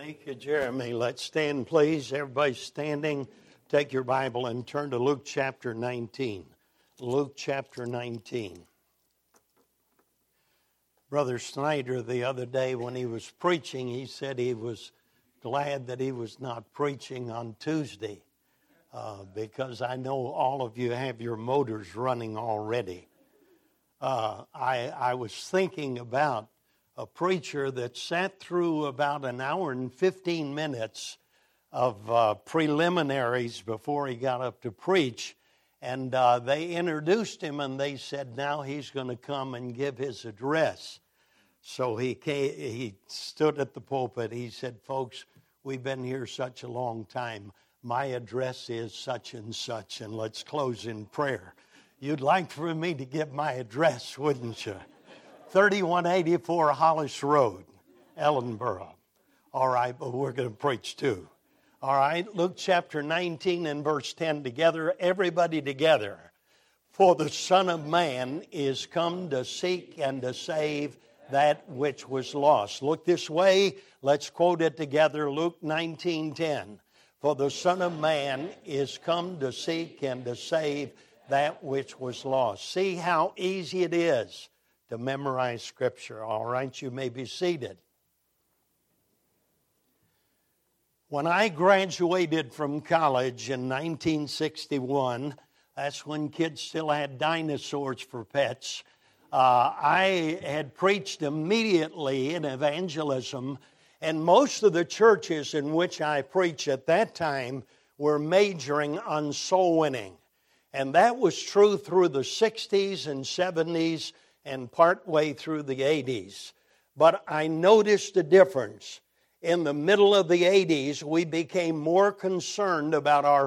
Thank you, Jeremy. Let's stand, please. Everybody standing. Take your Bible and turn to Luke chapter 19. Luke chapter 19. Brother Snyder, the other day when he was preaching, he said he was glad that he was not preaching on Tuesday because I know all of you have your motors running already. I was thinking about a preacher that sat through about an hour and 15 minutes of preliminaries before he got up to preach. And they introduced him and they said, now he's going to come and give his address. So he stood at the pulpit. He said, folks, we've been here such a long time. My address is such, and let's close in prayer. You'd like for me to give my address, wouldn't you? 3184 Hollis Road, Ellenboro. All right, but we're going to preach too. All right, Luke chapter 19 and verse 10 together, everybody together. For the Son of Man is come to seek and to save that which was lost. Look this way, let's quote it together, Luke 19:10. For the Son of Man is come to seek and to save that which was lost. See how easy it is to memorize Scripture. All right, you may be seated. When I graduated from college in 1961, that's when kids still had dinosaurs for pets, I had preached immediately in evangelism, and most of the churches in which I preached at that time were majoring on soul winning. And that was true through the 60s and 70s and partway through the 80s. But I noticed a difference. In the middle of the 80s, we became more concerned about our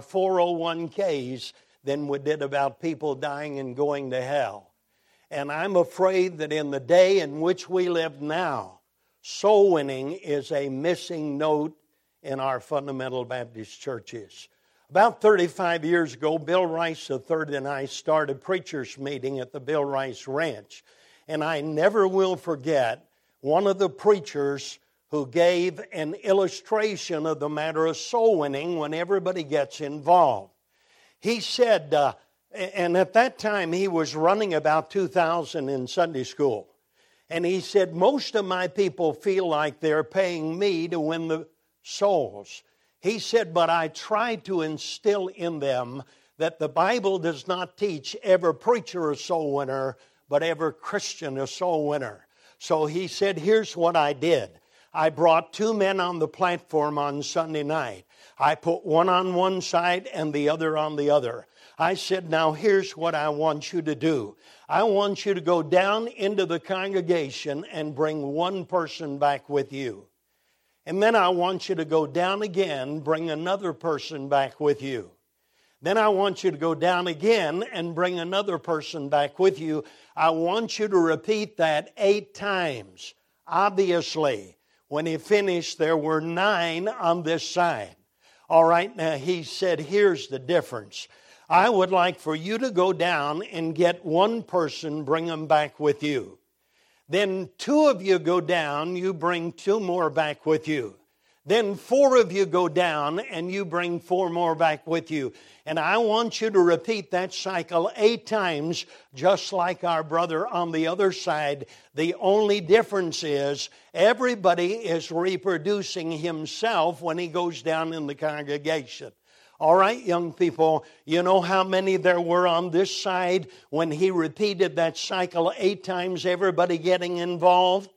401ks than we did about people dying and going to hell. And I'm afraid that in the day in which we live now, soul winning is a missing note in our fundamental Baptist churches. About 35 years ago, Bill Rice III and I started preachers' meeting at the Bill Rice Ranch. And I never will forget one of the preachers who gave an illustration of the matter of soul winning when everybody gets involved. He said, and at that time he was running about 2,000 in Sunday school. And he said, most of my people feel like they're paying me to win the souls. He said, but I try to instill in them that the Bible does not teach every preacher a soul winner, but every Christian a soul winner. So he said, here's what I did. I brought two men on the platform on Sunday night. I put one on one side and the other on the other. I said, now here's what I want you to do. I want you to go down into the congregation and bring one person back with you. And then I want you to go down again, bring another person back with you. Then I want you to go down again and bring another person back with you. I want you to repeat that 8 times. Obviously, when he finished, there were 9 on this side. All right, now he said, here's the difference. I would like for you to go down and get one person, bring them back with you. Then 2 of you go down, you bring 2 more back with you. Then 4 of you go down and you bring 4 more back with you. And I want you to repeat that cycle 8 times, just like our brother on the other side. The only difference is everybody is reproducing himself when he goes down in the congregation. All right, young people, you know how many there were on this side when he repeated that cycle 8 times, everybody getting involved?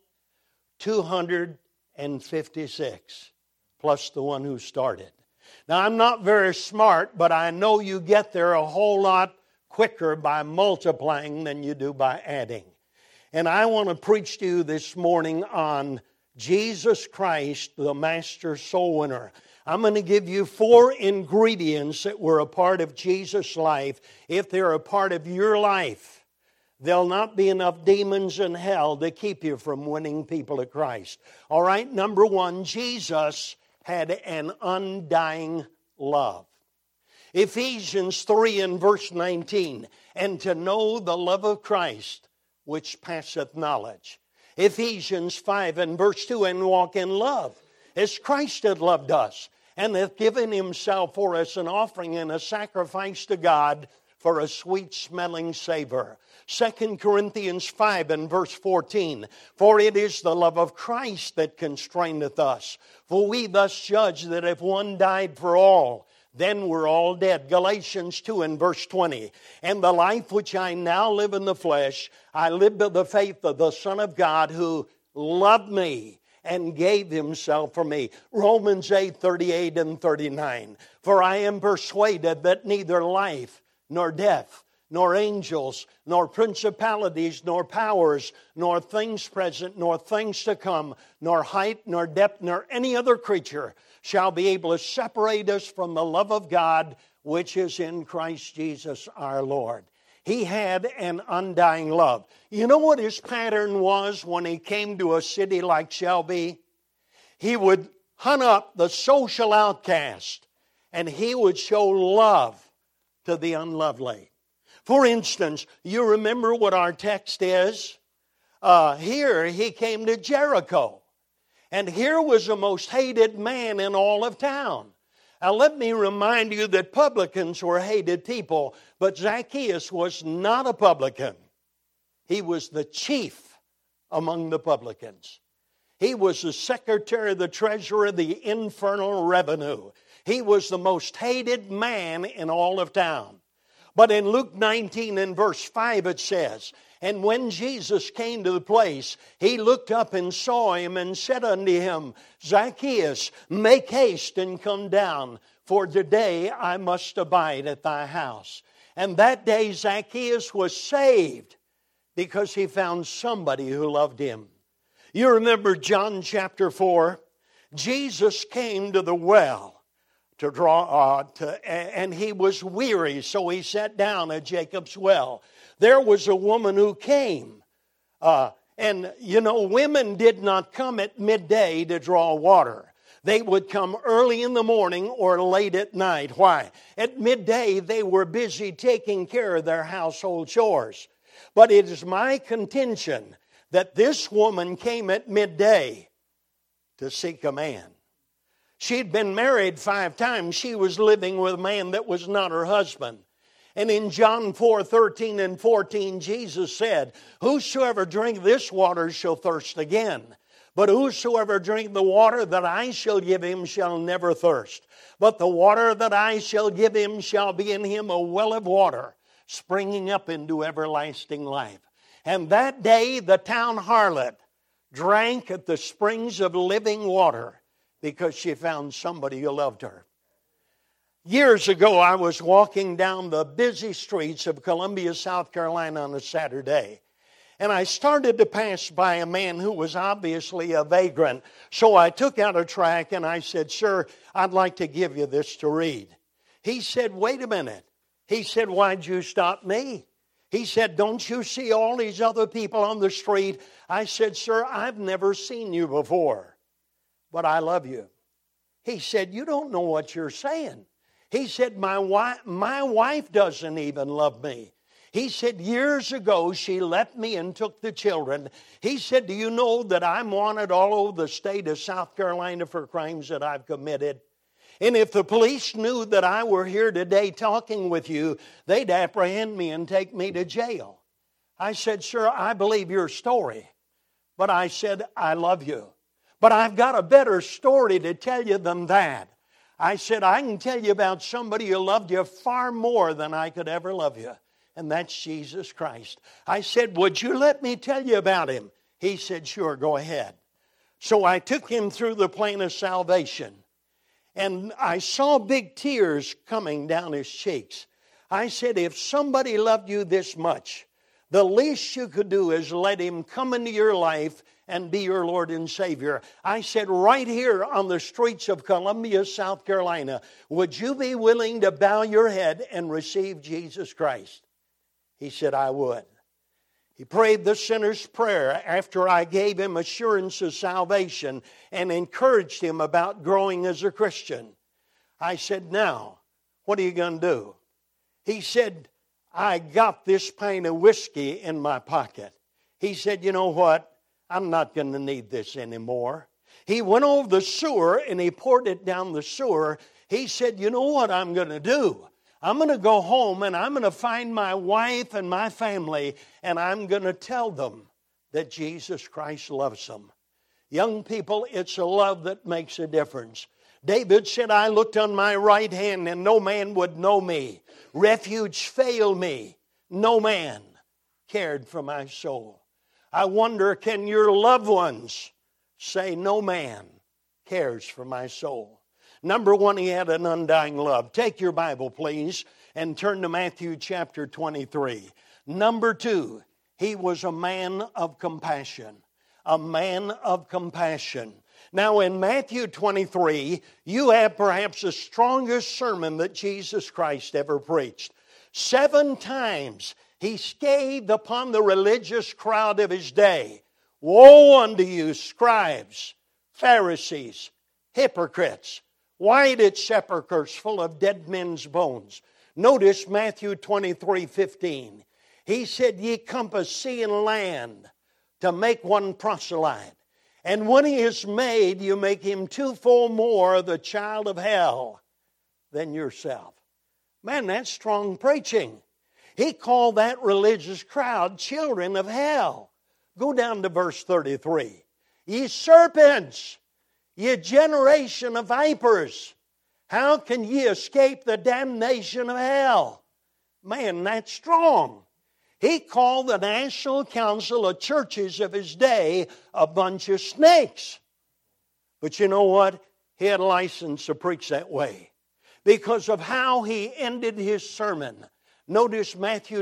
256, plus the one who started. Now, I'm not very smart, but I know you get there a whole lot quicker by multiplying than you do by adding. And I want to preach to you this morning on Jesus Christ, the Master Soul Winner. I'm going to give you 4 ingredients that were a part of Jesus' life. If they're a part of your life, there'll not be enough demons in hell to keep you from winning people to Christ. All right, number 1, Jesus had an undying love. Ephesians 3 and verse 19, and to know the love of Christ, which passeth knowledge. Ephesians 5 and verse 2, and walk in love, as Christ had loved us, and hath given himself for us an offering and a sacrifice to God for a sweet-smelling savor. 2 Corinthians 5 and verse 14, for it is the love of Christ that constraineth us. For we thus judge that if one died for all, then we're all dead. Galatians 2 and verse 20, and the life which I now live in the flesh, I live by the faith of the Son of God who loved me and gave himself for me. Romans 8, 38 and 39. For I am persuaded that neither life nor death, nor angels, nor principalities, nor powers, nor things present, nor things to come, nor height, nor depth, nor any other creature shall be able to separate us from the love of God which is in Christ Jesus our Lord. He had an undying love. You know what his pattern was when he came to a city like Shelby? He would hunt up the social outcast, and he would show love to the unlovely. For instance, you remember what our text is? Here he came to Jericho, and here was the most hated man in all of town. Now let me remind you that publicans were hated people, but Zacchaeus was not a publican. He was the chief among the publicans. He was the secretary of the treasurer of the infernal revenue. He was the most hated man in all of town. But in Luke 19 and verse 5 it says, and when Jesus came to the place, he looked up and saw him and said unto him, Zacchaeus, make haste and come down, for today I must abide at thy house. And that day Zacchaeus was saved because he found somebody who loved him. You remember John chapter 4? Jesus came to the well to draw, and he was weary, so he sat down at Jacob's well. There was a woman who came, and you know, women did not come at midday to draw water. They would come early in the morning or late at night. Why? At midday, they were busy taking care of their household chores. But it is my contention that this woman came at midday to seek a man. She'd been married 5 times. She was living with a man that was not her husband. And in John 4:13 and 14, Jesus said, whosoever drink this water shall thirst again. But whosoever drink the water that I shall give him shall never thirst. But the water that I shall give him shall be in him a well of water, springing up into everlasting life. And that day the town harlot drank at the springs of living water because she found somebody who loved her. Years ago, I was walking down the busy streets of Columbia, South Carolina on a Saturday. And I started to pass by a man who was obviously a vagrant. So I took out a tract and I said, sir, I'd like to give you this to read. He said, wait a minute. He said, why'd you stop me? He said, don't you see all these other people on the street? I said, sir, I've never seen you before, but I love you. He said, you don't know what you're saying. He said, my wife doesn't even love me. He said, years ago, she left me and took the children. He said, do you know that I'm wanted all over the state of South Carolina for crimes that I've committed? And if the police knew that I were here today talking with you, they'd apprehend me and take me to jail. I said, sir, I believe your story. But I said, I love you. But I've got a better story to tell you than that. I said, I can tell you about somebody who loved you far more than I could ever love you. And that's Jesus Christ. I said, would you let me tell you about him? He said, sure, go ahead. So I took him through the plain of salvation. And I saw big tears coming down his cheeks. I said, if somebody loved you this much, the least you could do is let him come into your life and be your Lord and Savior. I said, right here on the streets of Columbia, South Carolina, would you be willing to bow your head and receive Jesus Christ? He said, I would. He prayed the sinner's prayer after I gave him assurance of salvation and encouraged him about growing as a Christian. I said, now, what are you going to do? He said, I got this pint of whiskey in my pocket. He said, you know what? I'm not going to need this anymore. He went over the sewer and he poured it down the sewer. He said, you know what I'm going to do? I'm going to go home and I'm going to find my wife and my family and I'm going to tell them that Jesus Christ loves them. Young people, it's a love that makes a difference. David said, I looked on my right hand and no man would know me. Refuge failed me. No man cared for my soul. I wonder, can your loved ones say, no man cares for my soul? Number one, he had an undying love. Take your Bible, please, and turn to Matthew chapter 23. Number two, he was a man of compassion. A man of compassion. Now in Matthew 23, you have perhaps the strongest sermon that Jesus Christ ever preached. 7 times he scathed upon the religious crowd of his day. Woe unto you, scribes, Pharisees, hypocrites, whited sepulchres full of dead men's bones. Notice Matthew 23:15. He said, ye compass sea and land to make one proselyte. And when he is made, you make him twofold more the child of hell than yourself. Man, that's strong preaching. He called that religious crowd children of hell. Go down to verse 33. Ye serpents, ye generation of vipers, how can ye escape the damnation of hell? Man, that's strong. He called the National Council of Churches of his day a bunch of snakes. But you know what? He had a license to preach that way because of how he ended his sermon. Notice Matthew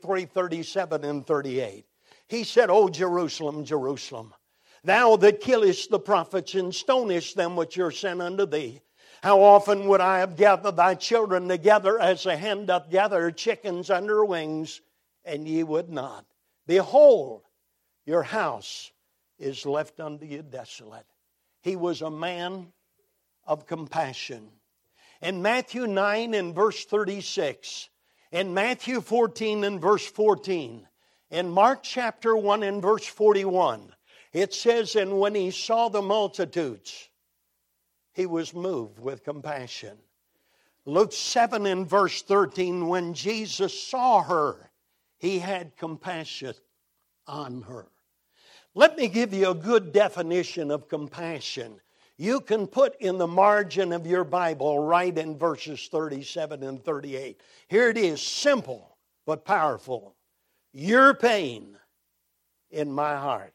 23:37 and 38. He said, O Jerusalem, Jerusalem, thou that killest the prophets and stonest them which are sent unto thee, how often would I have gathered thy children together as a hen doth gather chickens under her wings, and ye would not. Behold, your house is left unto you desolate. He was a man of compassion. In Matthew 9 and verse 36, in Matthew 14 and verse 14, in Mark chapter 1 and verse 41, it says, and when he saw the multitudes, he was moved with compassion. Luke 7 and verse 13, when Jesus saw her, he had compassion on her. Let me give you a good definition of compassion. You can put in the margin of your Bible right in verses 37 and 38. Here it is, simple but powerful. Your pain in my heart.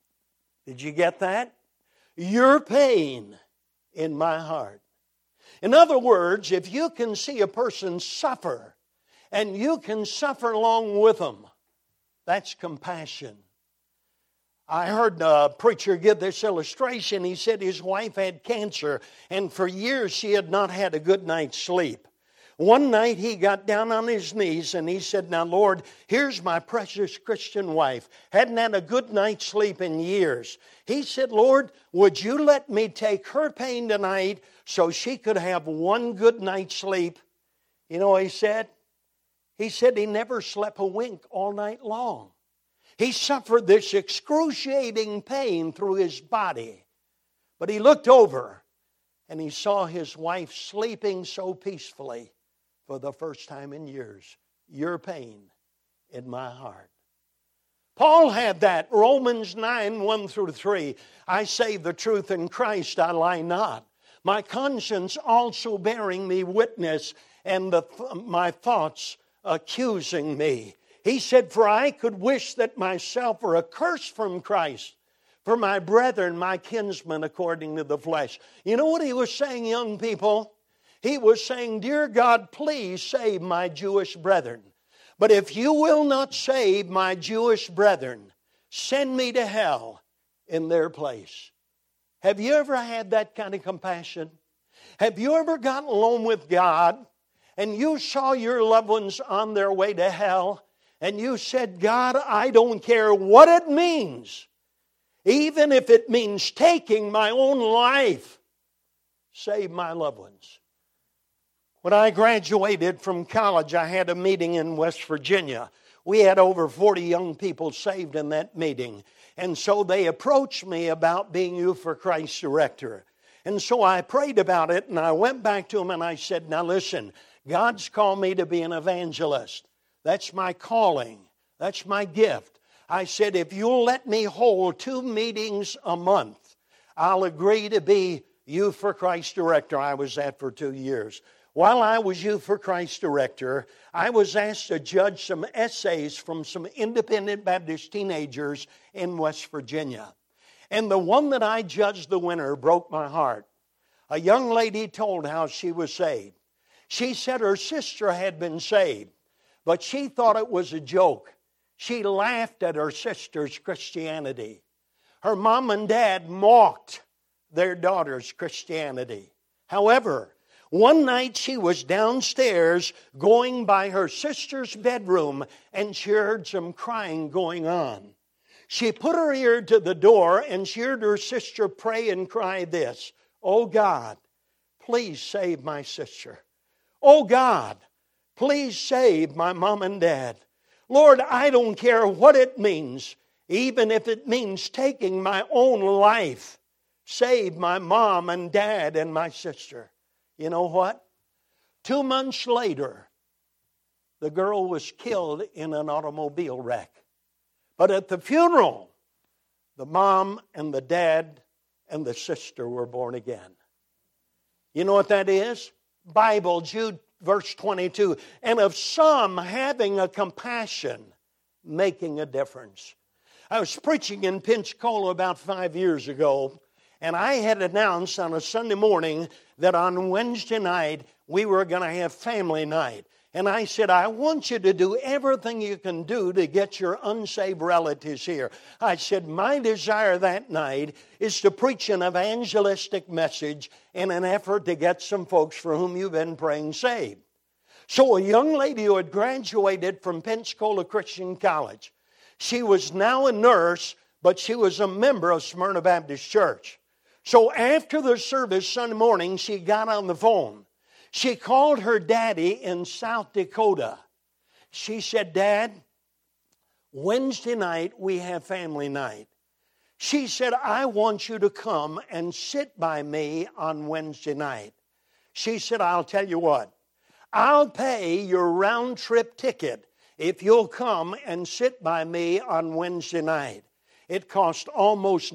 Did you get that? Your pain in my heart. In other words, if you can see a person suffer, and you can suffer along with them, that's compassion. I heard a preacher give this illustration. He said his wife had cancer, and for years she had not had a good night's sleep. One night he got down on his knees and he said, now Lord, here's my precious Christian wife. Hadn't had a good night's sleep in years. He said, Lord, would you let me take her pain tonight so she could have one good night's sleep? You know what he said? He said he never slept a wink all night long. He suffered this excruciating pain through his body. But he looked over and he saw his wife sleeping so peacefully for the first time in years. Your pain in my heart. Paul had that. Romans 9, 1 through 3. I say the truth in Christ, I lie not. My conscience also bearing me witness, and my thoughts accusing me. He said, for I could wish that myself were accursed from Christ, for my brethren, my kinsmen, according to the flesh. You know what he was saying, young people? He was saying, dear God, please save my Jewish brethren. But if you will not save my Jewish brethren, send me to hell in their place. Have you ever had that kind of compassion? Have you ever gotten alone with God and you saw your loved ones on their way to hell and you said, God, I don't care what it means, even if it means taking my own life, save my loved ones. When I graduated from college, I had a meeting in West Virginia. We had over 40 young people saved in that meeting. And so they approached me about being Youth for Christ director. And so I prayed about it, and I went back to them and I said, now listen, God's called me to be an evangelist. That's my calling. That's my gift. I said, if you'll let me hold 2 meetings a month, I'll agree to be Youth for Christ director. I was that for 2 years. While I was Youth for Christ director, I was asked to judge some essays from some independent Baptist teenagers in West Virginia. And the one that I judged the winner broke my heart. A young lady told how she was saved. She said her sister had been saved, but she thought it was a joke. She laughed at her sister's Christianity. Her mom and dad mocked their daughter's Christianity. However, one night she was downstairs going by her sister's bedroom and she heard some crying going on. She put her ear to the door and she heard her sister pray and cry this, "Oh God, please save my sister. Oh God, please save my mom and dad. Lord, I don't care what it means, even if it means taking my own life. Save my mom and dad and my sister." You know what? 2 months later, the girl was killed in an automobile wreck. But at the funeral, the mom and the dad and the sister were born again. You know what that is? Bible, Jude, verse 22. And of some having a compassion, making a difference. I was preaching in Pensacola about 5 years ago, and I had announced on a Sunday morning that on Wednesday night we were going to have family night. And I said, I want you to do everything you can do to get your unsaved relatives here. I said, my desire that night is to preach an evangelistic message in an effort to get some folks for whom you've been praying saved. So a young lady who had graduated from Pensacola Christian College, she was now a nurse, but she was a member of Smyrna Baptist Church. So after the service Sunday morning, she got on the phone. She called her daddy in South Dakota. She said, Dad, Wednesday night we have family night. She said, I want you to come and sit by me on Wednesday night. She said, I'll tell you what, I'll pay your round trip ticket if you'll come and sit by me on Wednesday night. It cost almost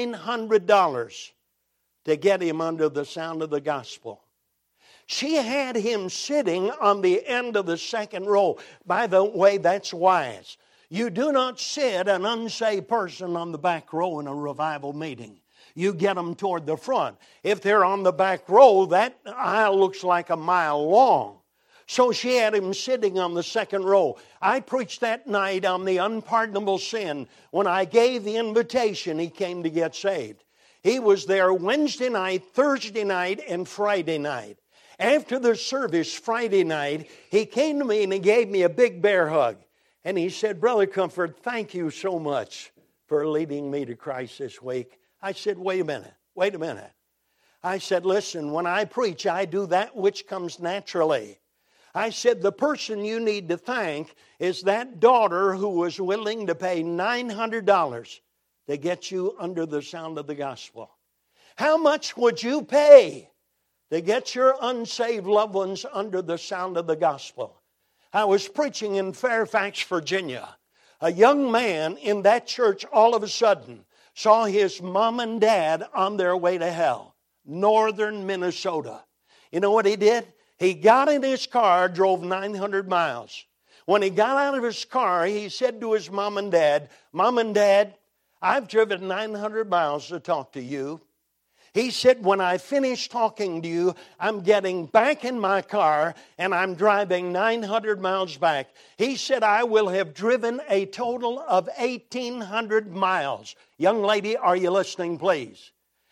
$900 to get him under the sound of the gospel. She had him sitting on the end of the second row. By the way, that's wise. You do not sit an unsaved person on the back row in a revival meeting. You get them toward the front. If they're on the back row, that aisle looks like a mile long. So she had him sitting on the second row. I preached that night on the unpardonable sin. When I gave the invitation, he came to get saved. He was there Wednesday night, Thursday night, and Friday night. After the service Friday night, he came to me and he gave me a big bear hug. And he said, Brother Comfort, thank you so much for leading me to Christ this week. I said, wait a minute. I said, listen, when I preach, I do that which comes naturally. I said, the person you need to thank is that daughter who was willing to pay $900 to get you under the sound of the gospel. How much would you pay to get your unsaved loved ones under the sound of the gospel? I was preaching in Fairfax, Virginia. A young man in that church all of a sudden saw his mom and dad on their way to hell, northern Minnesota. You know what he did? He got in his car, drove 900 miles. When he got out of his car, he said to his mom and dad, Mom and Dad, I've driven 900 miles to talk to you. He said, when I finish talking to you, I'm getting back in my car and I'm driving 900 miles back. He said, I will have driven a total of 1,800 miles. Young lady, are you listening, please?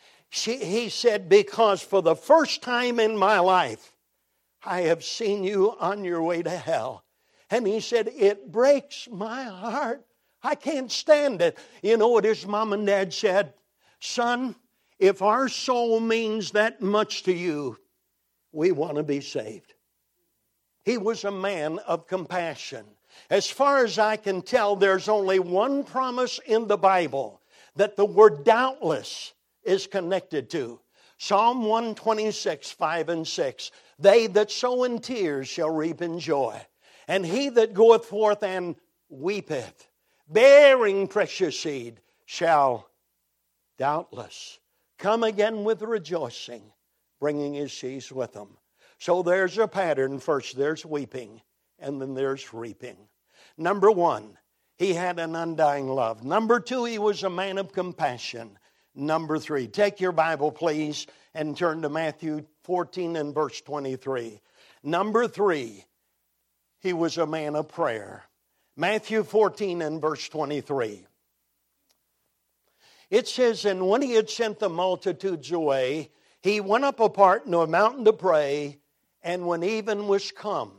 He said, because for the first time in my life, I have seen you on your way to hell. And he said, it breaks my heart. I can't stand it. You know what his mom and dad said? Son, if our soul means that much to you, we want to be saved. He was a man of compassion. As far as I can tell, there's only one promise in the Bible that the word doubtless is connected to. Psalm 126, 5 and 6. They that sow in tears shall reap in joy. And he that goeth forth and weepeth, bearing precious seed, shall doubtless come again with rejoicing, bringing his sheaves with him. So there's a pattern. First there's weeping, and then there's reaping. Number one, he had an undying love. Number two, he was a man of compassion. Number three, take your Bible, please, and turn to Matthew 14 and verse 23. Number three, he was a man of prayer. Matthew 14 and verse 23. It says, and when he had sent the multitudes away, he went up apart into a mountain to pray, and when even was come,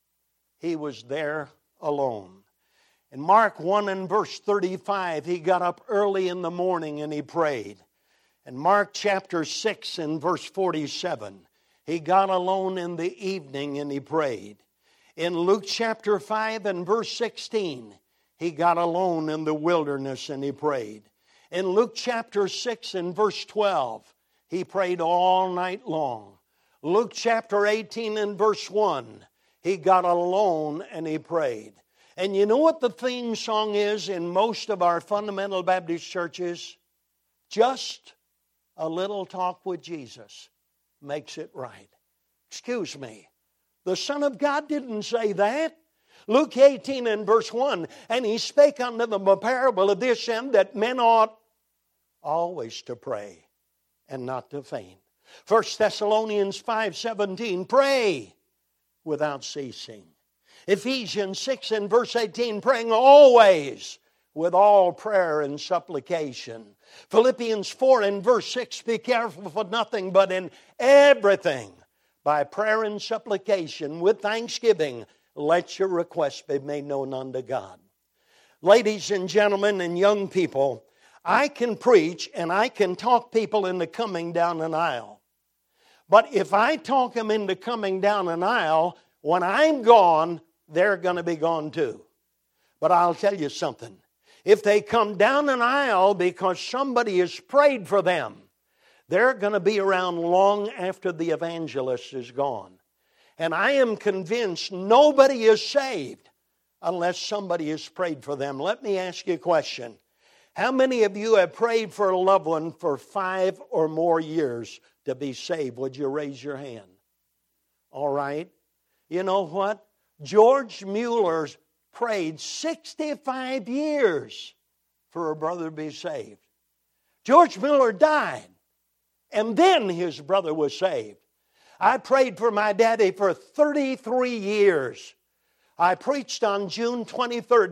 he was there alone. In Mark 1 and verse 35, he got up early in the morning and he prayed. In Mark chapter 6 and verse 47, he got alone in the evening and he prayed. In Luke chapter 5 and verse 16, he got alone in the wilderness and he prayed. In Luke chapter 6 and verse 12, he prayed all night long. Luke chapter 18 and verse 1, he got alone and he prayed. And you know what the theme song is in most of our fundamental Baptist churches? Just a little talk with Jesus makes it right. Excuse me. The Son of God didn't say that. Luke 18 and verse 1, and he spake unto them a parable of this end, that men ought always to pray and not to faint. 1 Thessalonians 5:17, pray without ceasing. Ephesians 6 and verse 18, praying always with all prayer and supplication. Philippians 4 and verse 6, be careful for nothing, but in everything, by prayer and supplication, with thanksgiving, let your requests be made known unto God. Ladies and gentlemen and young people, I can preach and I can talk people into coming down an aisle. But if I talk them into coming down an aisle, when I'm gone, they're going to be gone too. But I'll tell you something. If they come down an aisle because somebody has prayed for them, they're going to be around long after the evangelist is gone. And I am convinced nobody is saved unless somebody has prayed for them. Let me ask you a question. How many of you have prayed for a loved one for 5 or more years to be saved? Would you raise your hand? All right. You know what? George Mueller prayed 65 years for a brother to be saved. George Mueller died, and then his brother was saved. I prayed for my daddy for 33 years. I preached on June 23rd,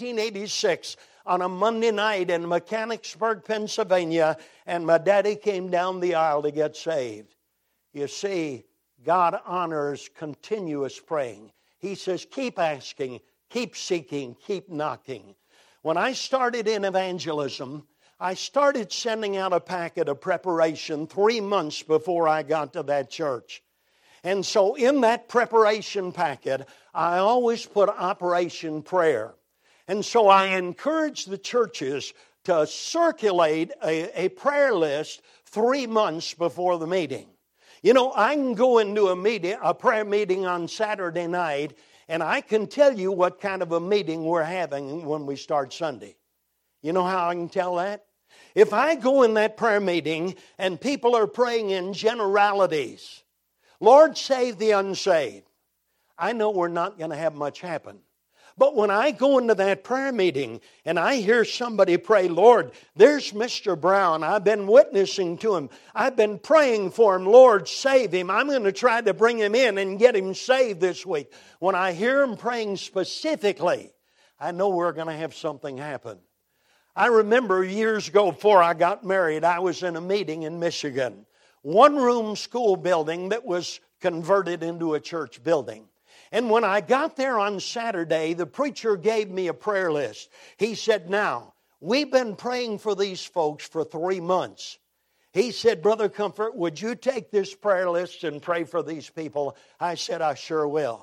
1986, on a Monday night in Mechanicsburg, Pennsylvania, and my daddy came down the aisle to get saved. You see, God honors continuous praying. He says, keep asking, keep seeking, keep knocking. When I started in evangelism, I started sending out a packet of preparation 3 months before I got to that church. And so in that preparation packet, I always put Operation Prayer. And so I encourage the churches to circulate a prayer list 3 months before the meeting. You know, I can go into a prayer meeting on Saturday night, and I can tell you what kind of a meeting we're having when we start Sunday. You know how I can tell that? If I go in that prayer meeting and people are praying in generalities, Lord, save the unsaved, I know we're not going to have much happen. But when I go into that prayer meeting and I hear somebody pray, Lord, there's Mr. Brown. I've been witnessing to him. I've been praying for him. Lord, save him. I'm going to try to bring him in and get him saved this week. When I hear him praying specifically, I know we're going to have something happen. I remember years ago before I got married, I was in a meeting in Michigan. One-room school building that was converted into a church building. And when I got there on Saturday, the preacher gave me a prayer list. He said, now, we've been praying for these folks for 3 months. He said, Brother Comfort, would you take this prayer list and pray for these people? I said, I sure will.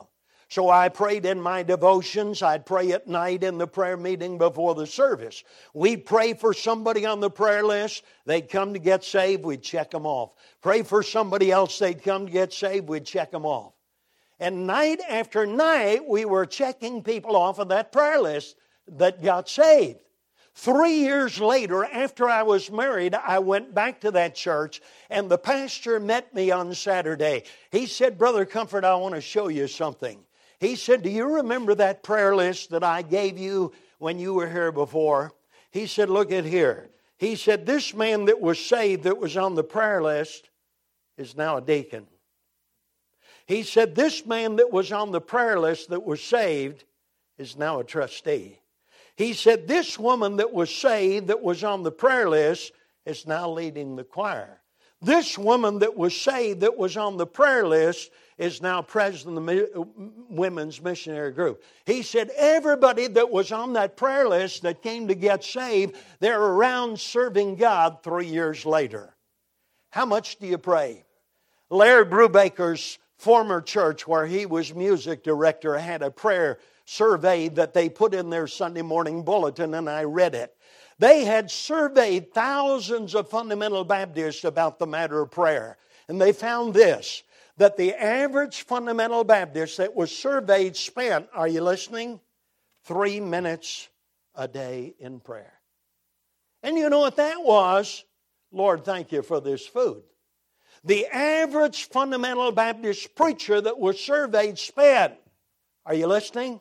So I prayed in my devotions. I'd pray at night in the prayer meeting before the service. We'd pray for somebody on the prayer list. They'd come to get saved. We'd check them off. Pray for somebody else. They'd come to get saved. We'd check them off. And night after night, we were checking people off of that prayer list that got saved. 3 years later, after I was married, I went back to that church, and the pastor met me on Saturday. He said, Brother Comfort, I want to show you something. He said, do you remember that prayer list that I gave you when you were here before? He said, look at here. He said, this man that was saved that was on the prayer list is now a deacon. He said, this man that was on the prayer list that was saved is now a trustee. He said, this woman that was saved, that was on the prayer list, is now leading the choir. This woman that was saved, that was on the prayer list, is now president of the women's missionary group. He said, everybody that was on that prayer list that came to get saved, they're around serving God 3 years later. How much do you pray? Larry Brubaker's former church, where he was music director, had a prayer survey that they put in their Sunday morning bulletin, and I read it. They had surveyed thousands of fundamental Baptists about the matter of prayer. And they found this, that the average fundamental Baptist that was surveyed spent, are you listening? 3 minutes a day in prayer. And you know what that was? Lord, thank you for this food. The average fundamental Baptist preacher that was surveyed spent, are you listening?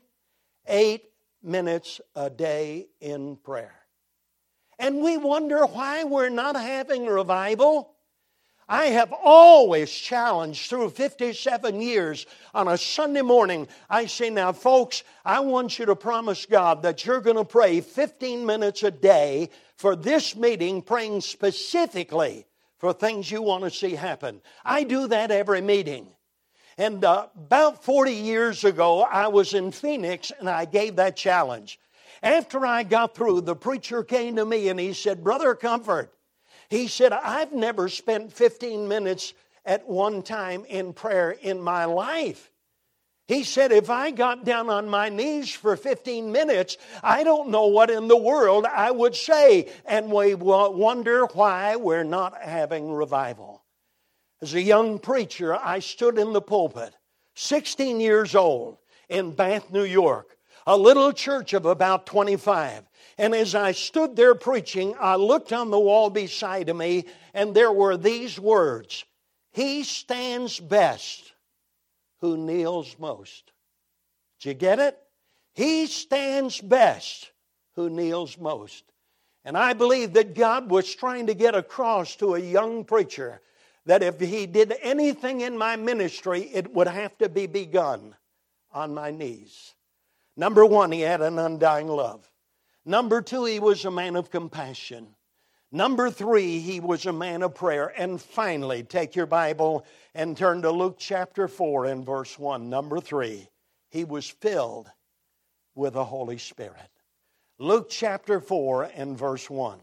8 minutes a day in prayer. And we wonder why we're not having revival. I have always challenged through 57 years on a Sunday morning. I say, now folks, I want you to promise God that you're going to pray 15 minutes a day for this meeting, praying specifically for things you want to see happen. I do that every meeting. And about 40 years ago, I was in Phoenix, and I gave that challenge. After I got through, the preacher came to me, and he said, Brother Comfort, he said, I've never spent 15 minutes at one time in prayer in my life. He said, if I got down on my knees for 15 minutes, I don't know what in the world I would say. And we wonder why we're not having revival. As a young preacher, I stood in the pulpit, 16 years old, in Bath, New York, a little church of about 25. And as I stood there preaching, I looked on the wall beside of me, and there were these words, He stands best who kneels most. Did you get it? He stands best who kneels most. And I believe that God was trying to get across to a young preacher that if he did anything in my ministry, it would have to be begun on my knees. Number one, he had an undying love. Number two, he was a man of compassion. Number three, he was a man of prayer. And finally, take your Bible and turn to Luke chapter 4 and verse 1. Number three, he was filled with the Holy Spirit. Luke chapter 4 and verse 1.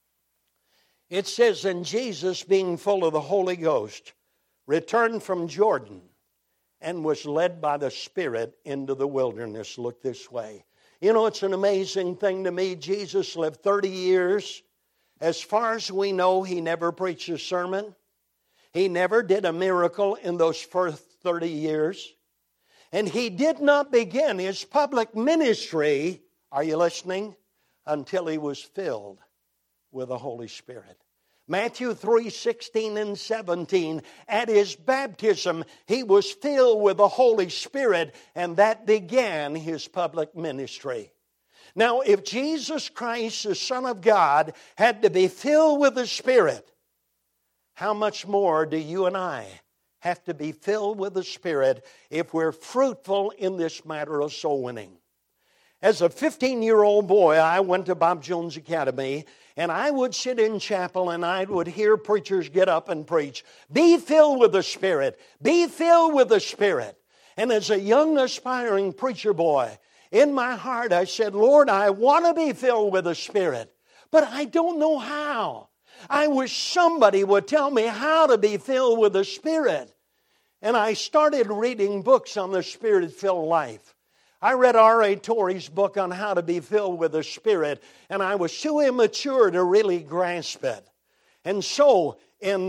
It says, and Jesus, being full of the Holy Ghost, returned from Jordan and was led by the Spirit into the wilderness. Look this way. You know, it's an amazing thing to me. Jesus lived 30 years. As far as we know, he never preached a sermon. He never did a miracle in those first 30 years. And he did not begin his public ministry, are you listening, until he was filled with the Holy Spirit. Matthew 3:16 and 17, at his baptism, he was filled with the Holy Spirit, and that began his public ministry. Now, if Jesus Christ, the Son of God, had to be filled with the Spirit, how much more do you and I have to be filled with the Spirit if we're fruitful in this matter of soul winning? As a 15-year-old boy, I went to Bob Jones Academy, and I would sit in chapel and I would hear preachers get up and preach, be filled with the Spirit, be filled with the Spirit. And as a young aspiring preacher boy, in my heart I said, Lord, I want to be filled with the Spirit, but I don't know how. I wish somebody would tell me how to be filled with the Spirit. And I started reading books on the Spirit-filled life. I read R.A. Torrey's book on how to be filled with the Spirit, and I was too immature to really grasp it. And so, in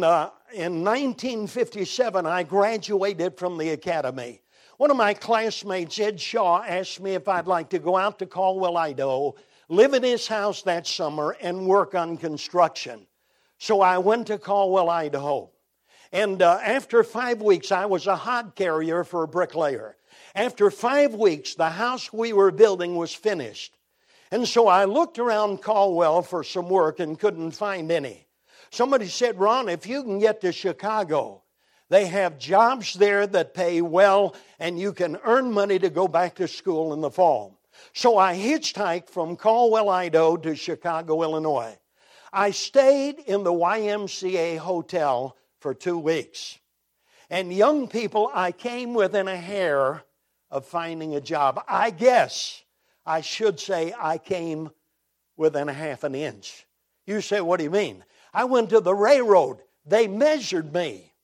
1957, I graduated from the academy. One of my classmates, Ed Shaw, asked me if I'd like to go out to Caldwell, Idaho, live in his house that summer, and work on construction. So I went to Caldwell, Idaho. And after 5 weeks, I was a hod carrier for a bricklayer. After 5 weeks, the house we were building was finished. And so I looked around Caldwell for some work and couldn't find any. Somebody said, Ron, if you can get to Chicago, they have jobs there that pay well, and you can earn money to go back to school in the fall. So I hitchhiked from Caldwell, Idaho to Chicago, Illinois. I stayed in the YMCA hotel for 2 weeks. And young people, I came within a hair of finding a job. I guess I should say I came within a half an inch. You say, what do you mean? I went to the railroad. They measured me.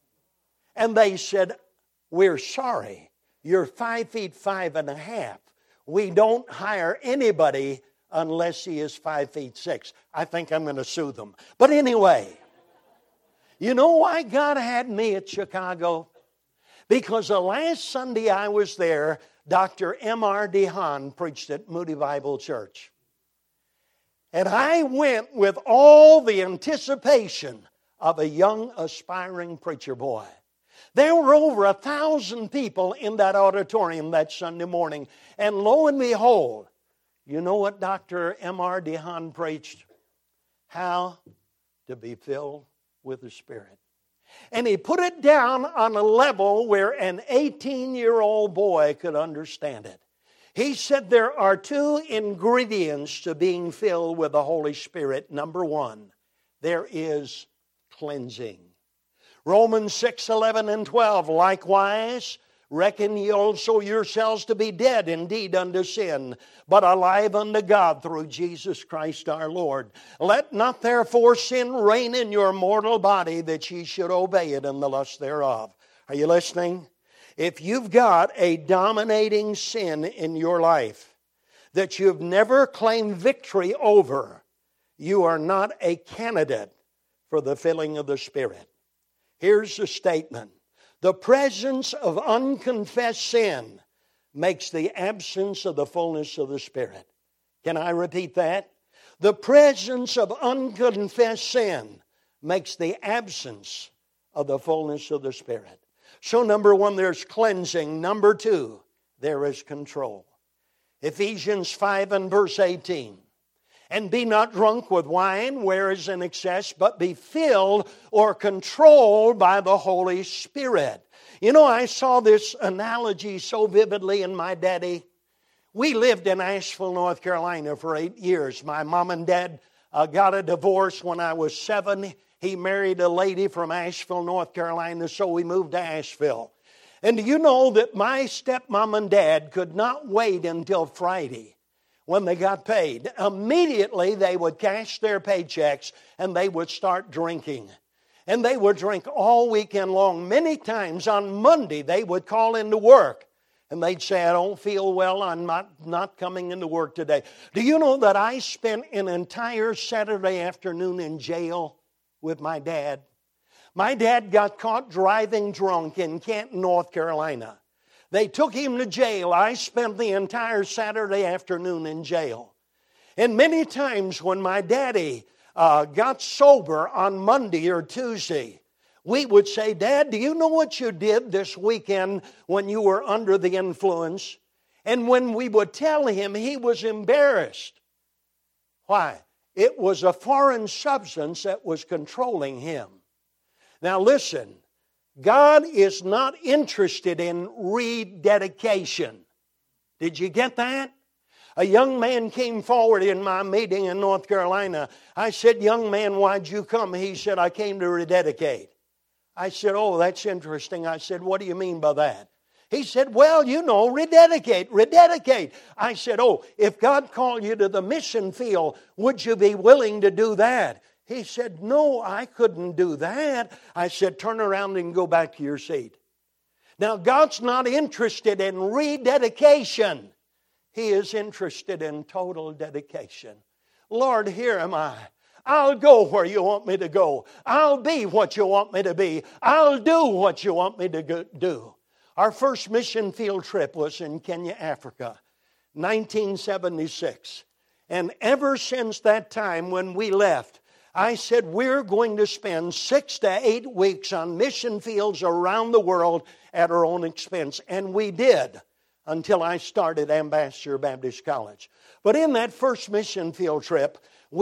And they said, we're sorry. You're 5'5.5". We don't hire anybody unless he is 5'6". I think I'm going to sue them. But anyway, you know why God had me at Chicago? Because the last Sunday I was there, Dr. M.R. DeHaan preached at Moody Bible Church. And I went with all the anticipation of a young, aspiring preacher boy. There were over 1,000 people in that auditorium that Sunday morning. And lo and behold, you know what Dr. M.R. DeHaan preached? How to be filled with the Spirit. And he put it down on a level where an 18-year-old boy could understand it. He said there are 2 ingredients to being filled with the Holy Spirit. Number 1, there is cleansing. Romans 6:11 and 12, likewise, reckon ye also yourselves to be dead indeed unto sin, but alive unto God through Jesus Christ our Lord. Let not therefore sin reign in your mortal body, that ye should obey it in the lust thereof. Are you listening? If you've got a dominating sin in your life that you've never claimed victory over, you are not a candidate for the filling of the Spirit. Here's the statement. The presence of unconfessed sin makes the absence of the fullness of the Spirit. Can I repeat that? The presence of unconfessed sin makes the absence of the fullness of the Spirit. So number 1, there's cleansing. Number 2, there is control. Ephesians 5 and verse 18. And be not drunk with wine, where is in excess, but be filled or controlled by the Holy Spirit. You know, I saw this analogy so vividly in my daddy. We lived in Asheville, North Carolina for 8 years. My mom and dad got a divorce when I was 7. He married a lady from Asheville, North Carolina, so we moved to Asheville. And do you know that my stepmom and dad could not wait until Friday when they got paid? Immediately they would cash their paychecks and they would start drinking. And they would drink all weekend long. Many times on Monday they would call into work and they'd say, I don't feel well, I'm not coming into work today. Do you know that I spent an entire Saturday afternoon in jail with my dad? My dad got caught driving drunk in Canton, North Carolina. They took him to jail. I spent the entire Saturday afternoon in jail. And many times when my daddy got sober on Monday or Tuesday, we would say, Dad, do you know what you did this weekend when you were under the influence? And when we would tell him, he was embarrassed. Why? It was a foreign substance that was controlling him. Now listen, God is not interested in rededication. Did you get that? A young man came forward in my meeting in North Carolina. I said, young man, why'd you come? He said, I came to rededicate. I said, oh, that's interesting. I said, what do you mean by that? He said, well, you know, rededicate. I said, oh, if God called you to the mission field, would you be willing to do that? He said, no, I couldn't do that. I said, turn around and go back to your seat. Now, God's not interested in rededication. He is interested in total dedication. Lord, here am I. I'll go where you want me to go. I'll be what you want me to be. I'll do what you want me to do. Our first mission field trip was in Kenya, Africa, 1976. And ever since that time when we left, I said we're going to spend 6 to 8 weeks on mission fields around the world at our own expense. And we did until I started Ambassador Baptist College. But in that first mission field trip,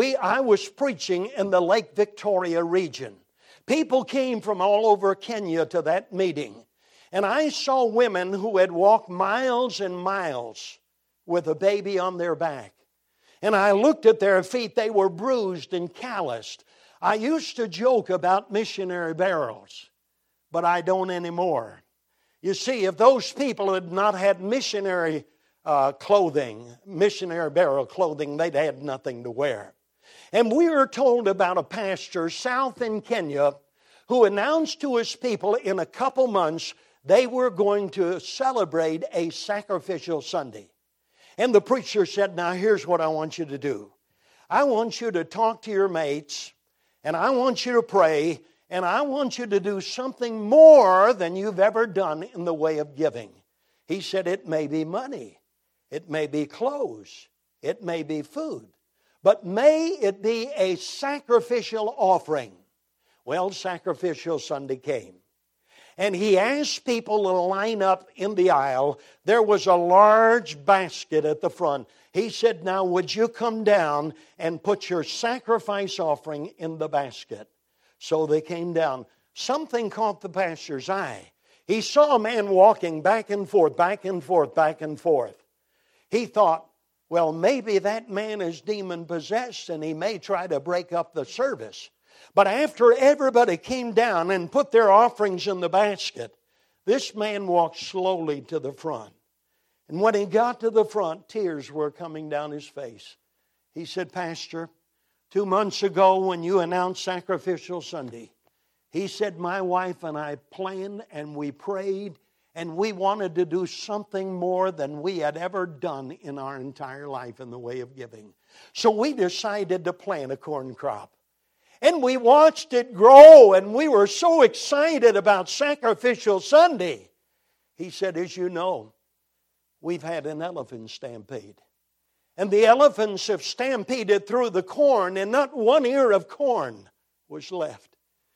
I was preaching in the Lake Victoria region. People came from all over Kenya to that meeting. And I saw women who had walked miles and miles with a baby on their back. And I looked at their feet. They were bruised and calloused. I used to joke about missionary barrels, but I don't anymore. You see, if those people had not had missionary clothing, missionary barrel clothing, they'd had nothing to wear. And we were told about a pastor south in Kenya who announced to his people in a couple months they were going to celebrate a sacrificial Sunday. And the preacher said, now here's what I want you to do. I want you to talk to your mates, and I want you to pray, and I want you to do something more than you've ever done in the way of giving. He said it may be money, it may be clothes, it may be food, but may it be a sacrificial offering. Well, sacrificial Sunday came. And he asked people to line up in the aisle. There was a large basket at the front. He said, now would you come down and put your sacrifice offering in the basket? So they came down. Something caught the pastor's eye. He saw a man walking back and forth, back and forth, back and forth. He thought, well, maybe that man is demon-possessed and he may try to break up the service. But after everybody came down and put their offerings in the basket, this man walked slowly to the front. And when he got to the front, tears were coming down his face. He said, Pastor, 2 months ago when you announced Sacrificial Sunday, he said, my wife and I planned and we prayed and we wanted to do something more than we had ever done in our entire life in the way of giving. So we decided to plant a corn crop. And we watched it grow, and we were so excited about Sacrificial Sunday. He said, as you know, we've had an elephant stampede. And the elephants have stampeded through the corn, and not one ear of corn was left.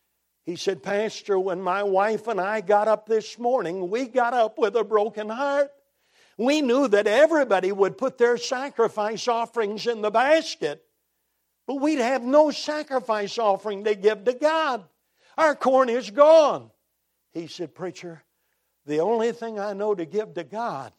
He said, Pastor, when my wife and I got up this morning, we got up with a broken heart. We knew that everybody would put their sacrifice offerings in the basket. But we'd have no sacrifice offering to give to God. Our corn is gone. He said, Preacher, the only thing I know to give to God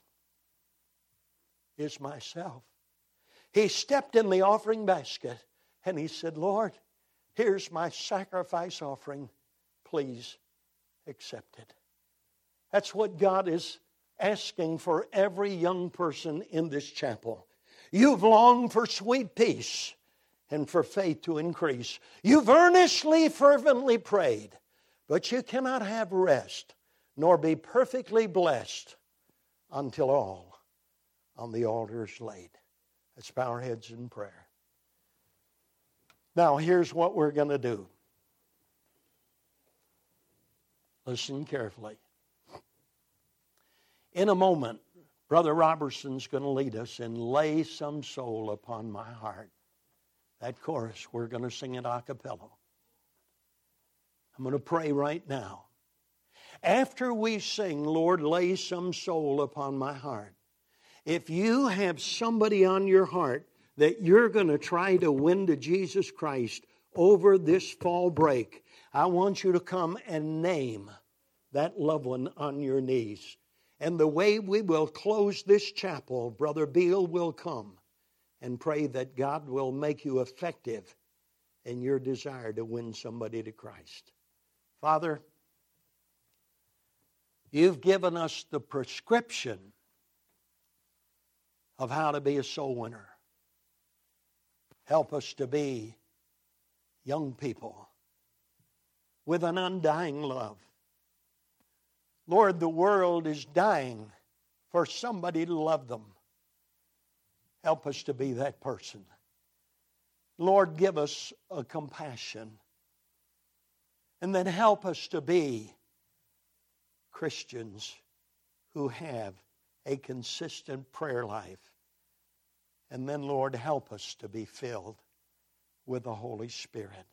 is myself. He stepped in the offering basket and he said, Lord, here's my sacrifice offering. Please accept it. That's what God is asking for every young person in this chapel. You've longed for sweet peace and for faith to increase. You've earnestly, fervently prayed, but you cannot have rest, nor be perfectly blessed until all on the altar is laid. Let's bow our heads in prayer. Now, here's what we're going to do. Listen carefully. In a moment, Brother Robertson's going to lead us in Lay Some Soul Upon My Heart. That chorus, we're going to sing it a cappella. I'm going to pray right now. After we sing, Lord, lay some soul upon my heart. If you have somebody on your heart that you're going to try to win to Jesus Christ over this fall break, I want you to come and name that loved one on your knees. And the way we will close this chapel, Brother Beal will come and pray that God will make you effective in your desire to win somebody to Christ. Father, you've given us the prescription of how to be a soul winner. Help us to be young people with an undying love Lord, the world is dying for somebody to love them. Help us to be that person. Lord, give us a compassion. And then help us to be Christians who have a consistent prayer life. And then, Lord, help us to be filled with the Holy Spirit.